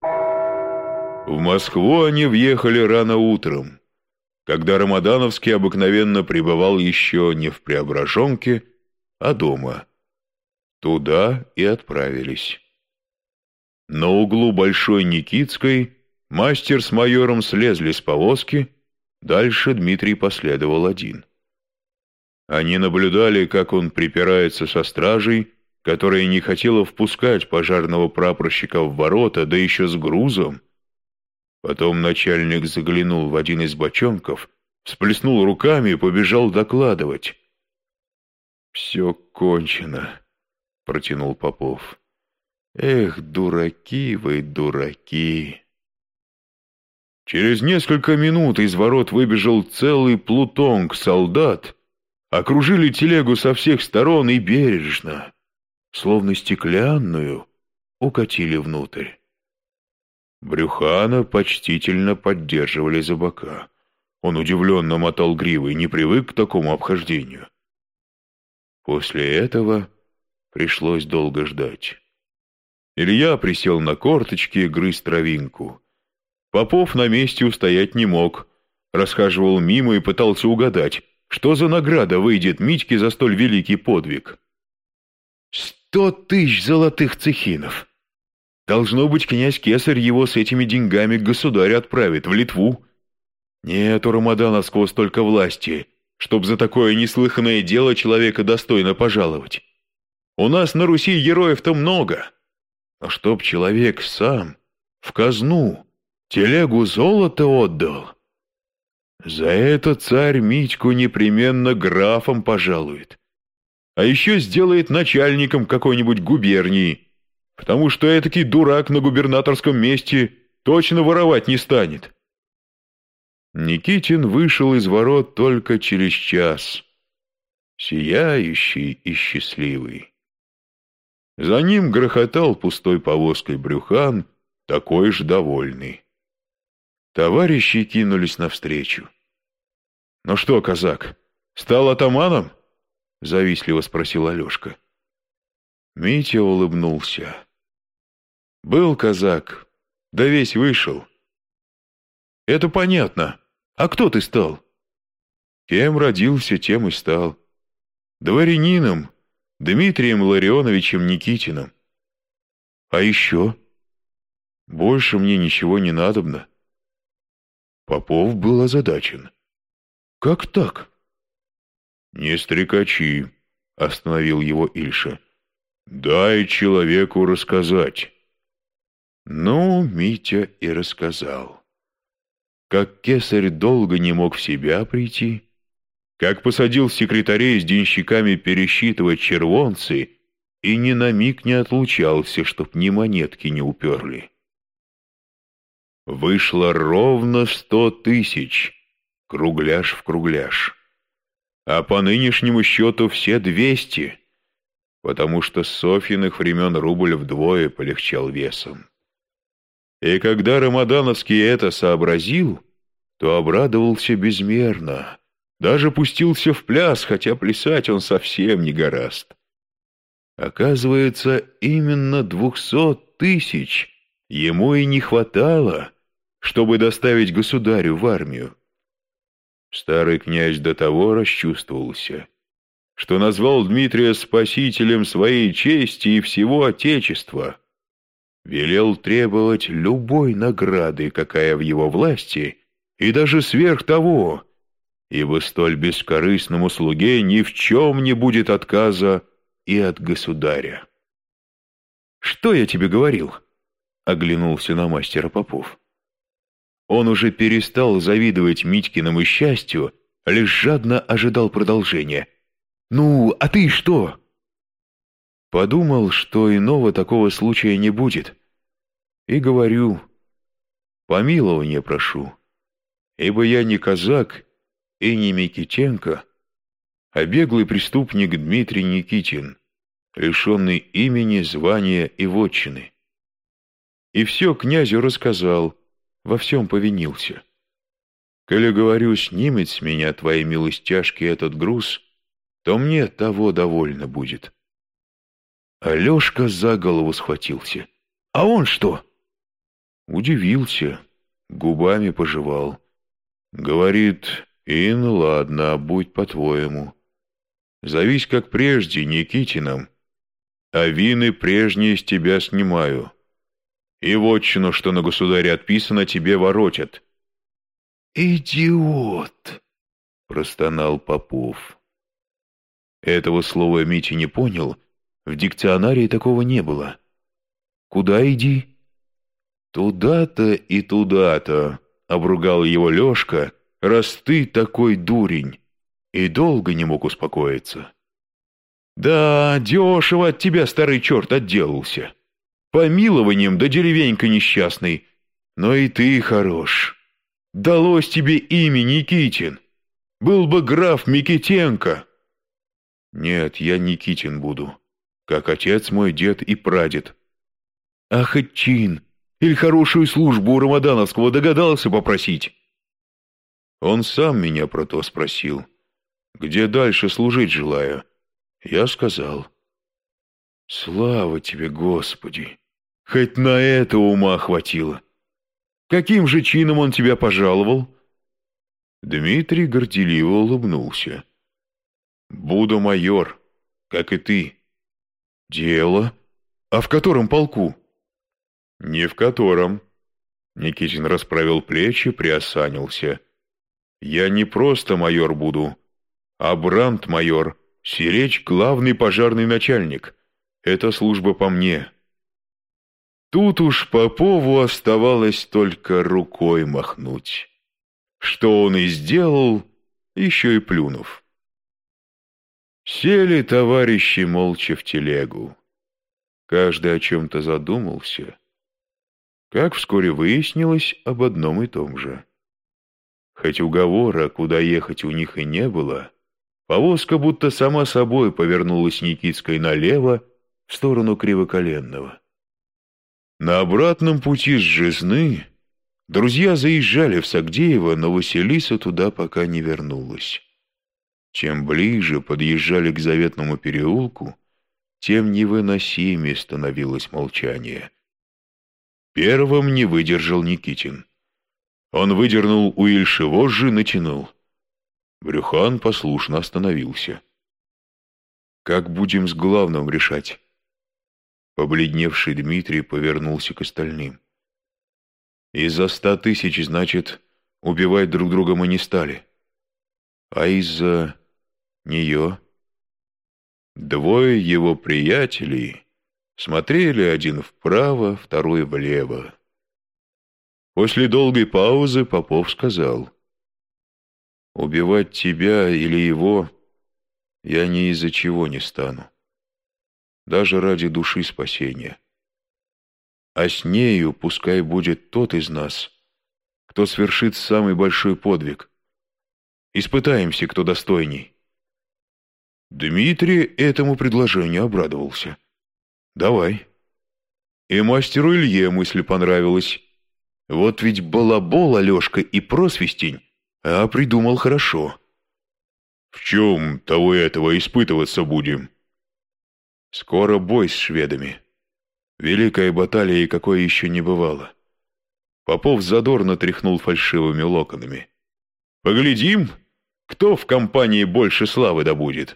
В Москву они въехали рано утром, когда Рамадановский обыкновенно пребывал еще не в Преображенке, а дома. Туда и отправились. На углу Большой Никитской мастер с майором слезли с повозки, дальше Дмитрий последовал один. Они наблюдали, как он припирается со стражей, которая не хотела впускать пожарного прапорщика в ворота, да еще с грузом. Потом начальник заглянул в один из бочонков, всплеснул руками и побежал докладывать. «Все кончено», — протянул Попов. «Эх, дураки вы, дураки!» Через несколько минут из ворот выбежал целый плутонг солдат, окружили телегу со всех сторон и бережно, словно стеклянную, укатили внутрь. Брюхана почтительно поддерживали за бока. Он удивленно мотал гривой, не привык к такому обхождению. После этого пришлось долго ждать. Илья присел на корточки и грыз травинку. Попов на месте устоять не мог, расхаживал мимо и пытался угадать, что за награда выйдет Митьке за столь великий подвиг. 100 000 золотых цехинов! Должно быть, князь Кесарь его с этими деньгами к государю отправит в Литву. Нет у Рамадановского столько власти, чтоб за такое неслыханное дело человека достойно пожаловать. У нас на Руси героев-то много. Но чтоб человек сам в казну телегу золота отдал, за это царь Митьку непременно графом пожалует. А еще сделает начальником какой-нибудь губернии, потому что этакий дурак на губернаторском месте точно воровать не станет. Никитин вышел из ворот только через час, сияющий и счастливый. За ним грохотал пустой повозкой Брюхан, такой же довольный. Товарищи кинулись навстречу. «Ну что, казак, стал атаманом?» — завистливо спросил Алешка. Митя улыбнулся. «Был казак, да весь вышел». «Это понятно. А кто ты стал?» «Кем родился, тем и стал. Дворянином, Дмитрием Ларионовичем Никитиным. А еще? Больше мне ничего не надобно». Попов был озадачен. «Как так?» «Не стрекачи», — остановил его Ильша. «Дай человеку рассказать». Ну, Митя и рассказал. Как кесарь долго не мог в себя прийти, как посадил секретарей с денщиками пересчитывать червонцы и ни на миг не отлучался, чтоб ни монетки не уперли. Вышло ровно 100 000, кругляш в кругляш. А по нынешнему счету все 200, потому что с Софьиных времен рубль вдвое полегчал весом. И когда Рамадановский это сообразил, то обрадовался безмерно, даже пустился в пляс, хотя плясать он совсем не горазд. Оказывается, именно 200 000 ему и не хватало, чтобы доставить государю в армию. Старый князь до того расчувствовался, что назвал Дмитрия спасителем своей чести и всего отечества, велел требовать любой награды, какая в его власти, и даже сверх того, ибо столь бескорыстному слуге ни в чем не будет отказа и от государя. «Что я тебе говорил?» — оглянулся на мастера Попов. Он уже перестал завидовать Митькиному счастью, лишь жадно ожидал продолжения. «Ну, а ты что?» Подумал, что иного такого случая не будет. И говорю, помилования прошу, ибо я не казак и не Микитенко, а беглый преступник Дмитрий Никитин, лишенный имени, звания и вотчины. И все князю рассказал, во всем повинился. Коли, говорю, снимет с меня, твоей милостяжки, этот груз, то мне того довольно будет. Алешка за голову схватился. А он что? Удивился, губами пожевал. Говорит: «Ин, ладно, будь по-твоему. Зовись как прежде, Никитином, а вины прежние с тебя снимаю. И вотчину, что на государе отписано, тебе воротят». «Идиот!» — простонал Попов. Этого слова Митя не понял, в дикционарии такого не было. «Куда иди?» «Туда-то и туда-то», — обругал его Лешка, «раз ты такой дурень», и долго не мог успокоиться. «Да, дешево от тебя, старый черт, отделался. Помилованием да деревенька несчастный, но и ты хорош. Далось тебе имя Никитин. Был бы граф Микитенко». «Нет, я Никитин буду, как отец мой, дед и прадед». «А хоть чин или хорошую службу у Рамадановского догадался попросить?» Он сам меня про то спросил. «Где дальше служить желаю?» Я сказал. «Слава тебе, Господи! Хоть на это ума хватило! Каким же чином он тебя пожаловал?» Дмитрий горделиво улыбнулся. «Буду майор, как и ты». «Дело? А в котором полку?» «Не в котором». Никитин расправил плечи, приосанился. «Я не просто майор буду, а брандмайор, сиречь главный пожарный начальник. Это служба по мне». Тут уж Попову оставалось только рукой махнуть. Что он и сделал, еще и плюнув. Сели товарищи молча в телегу. Каждый о чем-то задумался. Как вскоре выяснилось, об одном и том же. Хоть уговора, куда ехать, у них и не было, повозка будто сама собой повернулась Никитской налево, в сторону Кривоколенного. На обратном пути с Жизны друзья заезжали в Сагдеево, но Василиса туда пока не вернулась. Чем ближе подъезжали к заветному переулку, тем невыносимее становилось молчание. Первым не выдержал Никитин. Он выдернул у Ильши вожжи, натянул. Брюхан послушно остановился. «Как будем с главным решать?» Побледневший Дмитрий повернулся к остальным. «Из-за 100 тысяч, значит, убивать друг друга мы не стали. А из-за нее?» Двое его приятелей смотрели один вправо, второй влево. После долгой паузы Попов сказал: «Убивать тебя или его я ни из-за чего не стану, даже ради души спасения. А с нею пускай будет тот из нас, кто свершит самый большой подвиг. Испытаемся, кто достойней». Дмитрий этому предложению обрадовался. «Давай». И мастеру Илье мысль понравилась. Вот ведь балабол Алешка и просвистень, а придумал хорошо. «В чем того и этого испытываться будем?» «Скоро бой с шведами. Великая баталия, и какой еще не бывало». Попов задорно тряхнул фальшивыми локонами. «Поглядим, кто в компании больше славы добудет».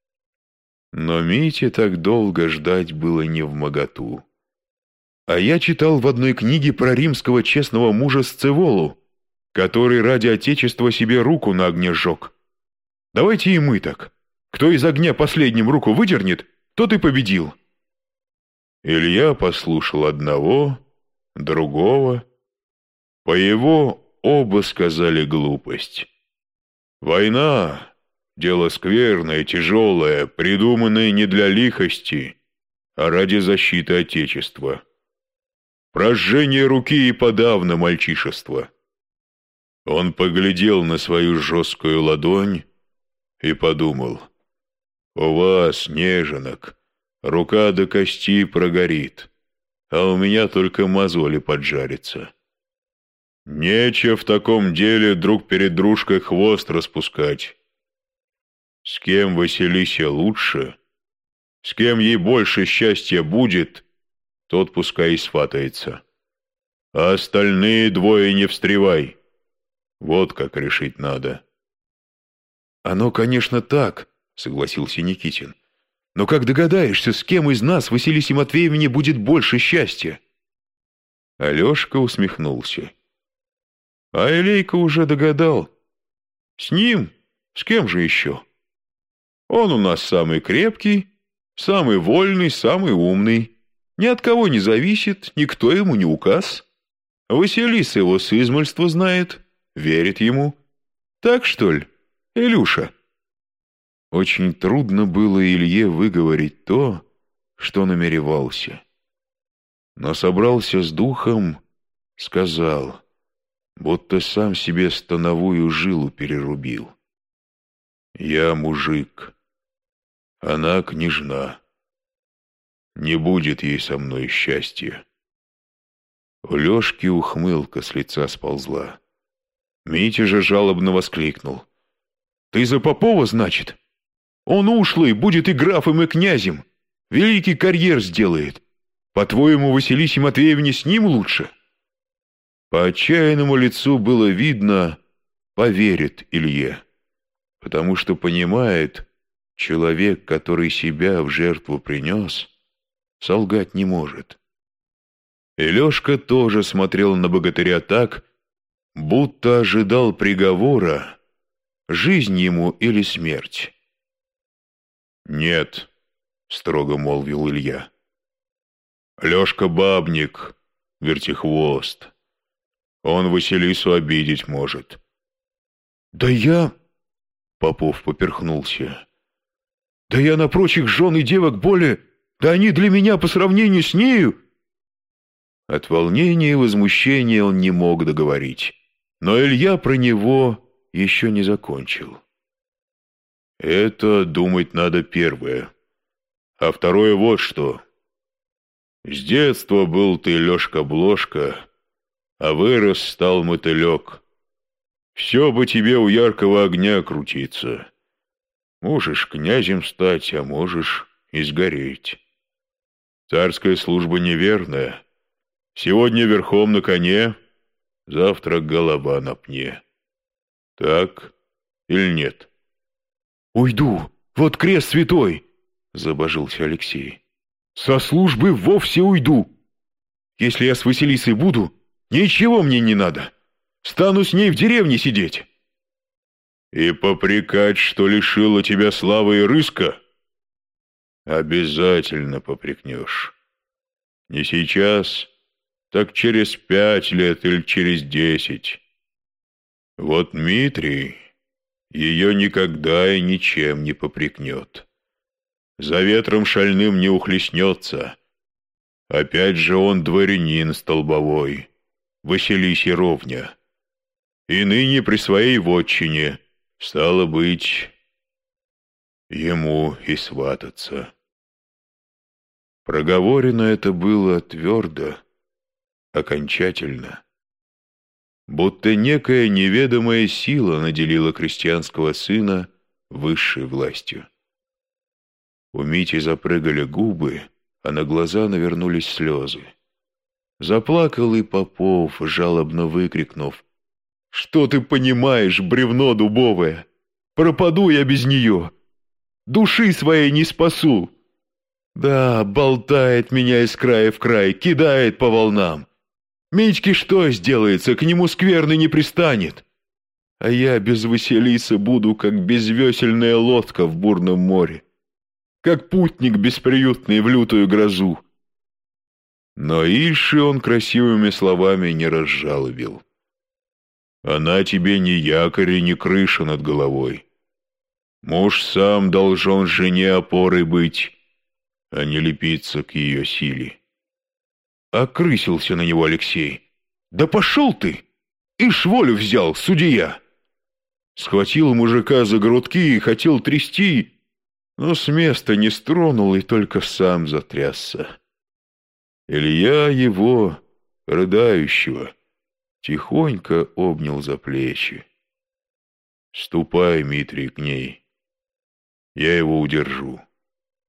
Но Мите так долго ждать было невмоготу. А я читал в одной книге про римского честного мужа Сцеволу, который ради отечества себе руку на огне сжег. Давайте и мы так. Кто из огня последним руку выдернет, тот и победил. Илья послушал одного, другого. По его оба сказали глупость. Война — дело скверное, тяжелое, придуманное не для лихости, а ради защиты Отечества. Прожжение руки и подавно мальчишество. Он поглядел на свою жесткую ладонь и подумал: у вас, неженок, рука до кости прогорит, а у меня только мозоли поджарятся. Нечего в таком деле друг перед дружкой хвост распускать. С кем Василисе лучше, с кем ей больше счастья будет, тот пускай и сватается. а остальные двое не встревай. Вот как решить надо». «Оно, конечно, так», — согласился Никитин. «Но как догадаешься, с кем из нас Василисе Матвеевне будет больше счастья?» Алешка усмехнулся. «А Илейка уже догадал. С ним? С кем же еще? Он у нас самый крепкий, самый вольный, самый умный. Ни от кого не зависит, никто ему не указ. Василиса его с измальства знает, верит ему. Так, что ли, Илюша?» Очень трудно было Илье выговорить то, что намеревался. Но собрался с духом, сказал, будто сам себе становую жилу перерубил. «Я мужик, она княжна. Не будет ей со мной счастья». У Лешки ухмылка с лица сползла. Митя же жалобно воскликнул: «Ты за Попова, значит? Он ушлый, будет и графом, и князем. Великий карьер сделает. По-твоему, Василисе Матвеевне с ним лучше?» По отчаянному лицу было видно, поверит Илье, потому что понимает, человек, который себя в жертву принес, солгать не может. И Лешка тоже смотрел на богатыря так, будто ожидал приговора, жизнь ему или смерть. «Нет», — строго молвил Илья. «Лешка бабник, вертихвост. Он Василису обидеть может». «Да я...» — Попов поперхнулся. «Да я на прочих жен и девок более... Да они для меня по сравнению с нею...» От волнения и возмущения он не мог договорить, но Илья про него еще не закончил. «Это думать надо первое. А второе вот что. С детства был ты Лешка-блошка, а вырос стал мотылек. Все бы тебе у яркого огня крутиться. Можешь князем стать, а можешь и сгореть. Царская служба неверная. Сегодня верхом на коне, завтра голова на пне. Так или нет?» «Уйду, вот крест святой!» — забожился Алексей. «Со службы вовсе уйду. Если я с Василисой буду, ничего мне не надо. Стану с ней в деревне сидеть». «И попрекать, что лишила тебя славы и рыска?» «Обязательно попрекнешь. Не сейчас, так через 5 лет или через 10. Вот Дмитрий ее никогда и ничем не попрекнет. За ветром шальным не ухлестнется. Опять же он дворянин столбовой, Василисий ровня. И ныне при своей вотчине, стало быть, ему и свататься». Проговорено это было твердо, окончательно. Будто некая неведомая сила наделила крестьянского сына высшей властью. У Мити запрыгали губы, а на глаза навернулись слезы. Заплакал и Попов, жалобно выкрикнув: «Что ты понимаешь, бревно дубовое? Пропаду я без нее! Души своей не спасу! Да, болтает меня из края в край, кидает по волнам! Митьке что сделается, к нему скверны не пристанет. А я без Василисы буду, как безвесельная лодка в бурном море, как путник бесприютный в лютую грозу». Но Ильши он красивыми словами не разжалобил. «Она тебе ни якорь и ни крыша над головой. Муж сам должен жене опорой быть, а не лепиться к ее силе». Окрысился на него Алексей. «Да пошел ты! Ишь волю взял, судья!» Схватил мужика за грудки и хотел трясти, но с места не стронул и только сам затрясся. Илья его, рыдающего, тихонько обнял за плечи. «Ступай, Митрий, к ней. Я его удержу».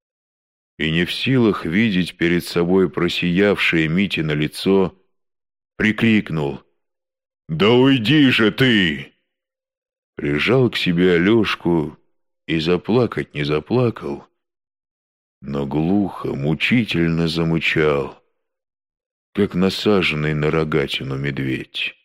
И не в силах видеть перед собой просиявшее Митино лицо, прикрикнул: «Да уйди же ты!» Прижал к себе Алешку и заплакать не заплакал, но глухо, мучительно замычал, как насаженный на рогатину медведь.